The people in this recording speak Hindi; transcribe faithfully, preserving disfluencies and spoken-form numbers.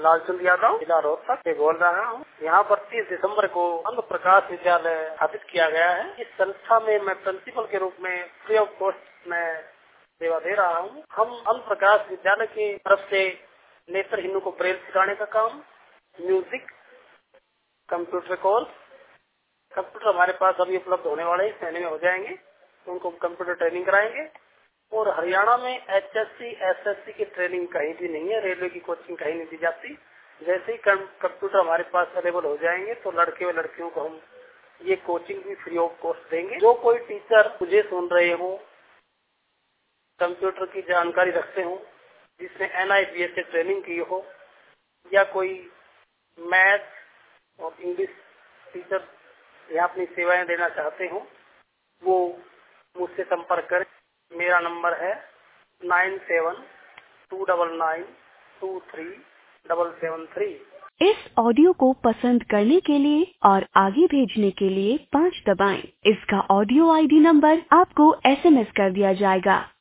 लालचंद यादव जिला रोहतक से बोल रहा हूँ। यहाँ पर तीस दिसम्बर को अंध प्रकाश विद्यालय स्थापित किया गया है। इस संस्था में मैं प्रिंसिपल के रूप में फ्री ऑफ कॉस्ट में सेवा दे रहा हूँ। हम अंध प्रकाश विद्यालय की तरफ से नेत्रहीनों को ब्रेल सिखाने का काम, म्यूजिक, कंप्यूटर कोर्स, कंप्यूटर हमारे पास अभी उपलब्ध होने वाले हैं, महीने में हो जाएंगे, तो उनको कंप्यूटर ट्रेनिंग कराएंगे। और हरियाणा में एचएससी एसएससी की ट्रेनिंग कहीं भी नहीं है, रेलवे की कोचिंग कहीं नहीं दी जाती। जैसे ही कंप्यूटर हमारे पास अवेलेबल हो जाएंगे तो लड़के और लड़कियों को हम ये कोचिंग भी फ्री ऑफ कॉस्ट देंगे। जो कोई टीचर मुझे सुन रहे हो, कंप्यूटर की जानकारी रखते हो, जिसने एनआईपीएस से ट्रेनिंग की हो, या कोई मैथ और इंग्लिश टीचर या अपनी सेवाएं देना चाहते हो, वो मुझसे संपर्क करें। मेरा नंबर है nine seven two double nine two three double seven three. इस ऑडियो को पसंद करने के लिए और आगे भेजने के लिए पाँच दबाएं। इसका ऑडियो आईडी नंबर आपको एसएमएस कर दिया जाएगा।